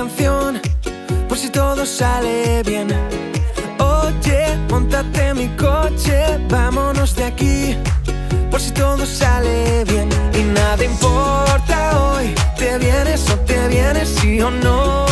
canción, por si todo sale bien. Oye, móntate en mi coche, vámonos de aquí, por si todo sale bien. Y nada importa hoy, te vienes o te vienes, sí o no.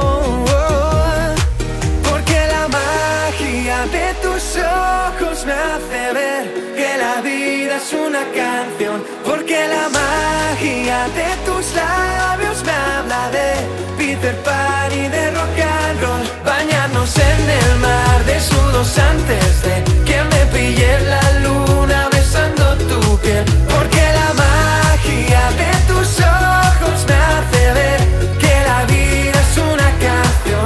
Porque la magia de tus ojos me hace ver que la vida es una canción. Porque la magia de tus labios me habla de Peter Pan y de rock and roll. Bañarnos en el mar desnudos antes de que me pille la luna besando tu piel. Porque la magia de tus ojos me hace ver que la vida es una canción.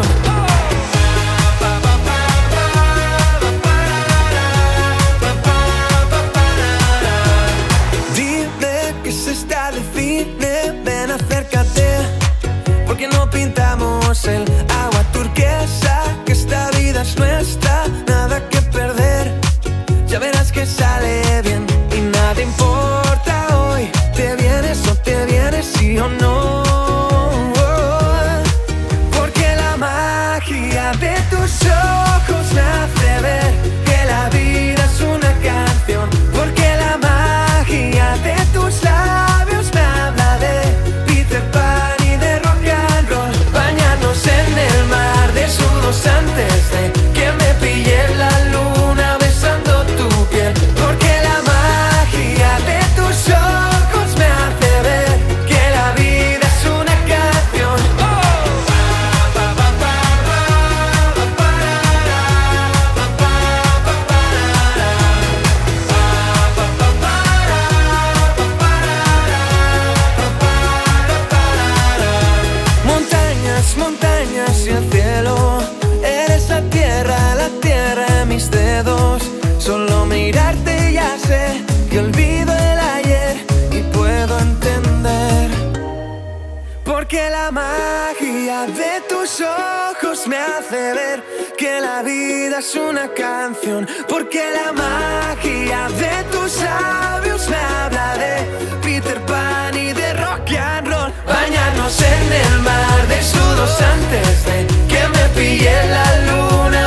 Dime que se está de cine, ven acércate, porque no pintamos el agua turquesa, que esta vida es nuestra, nada que perder, ya verás que sale bien. Y nada importa hoy, te vienes o te vienes, sí o no. Porque la magia de tus ojos me hace ver que la vida es una canción. Porque la magia de tus labios me habla de Peter Pan y de rock and roll. Bañarnos en el mar desnudos antes de que me pille la luna besando tu piel. Porque la magia de tus ojos me hace ver que la vida es una canción. Montañas, montañas y el cielo, eres la tierra en mis dedos. Solo mirarte ya sé que olvido el ayer y puedo entender. Porque la magia de tus ojos me hace ver que la vida es una canción. Porque la magia de tus labios me habla de Peter Pan y de rock and roll. Bañarnos en el mar desnudos antes de que me pille la luna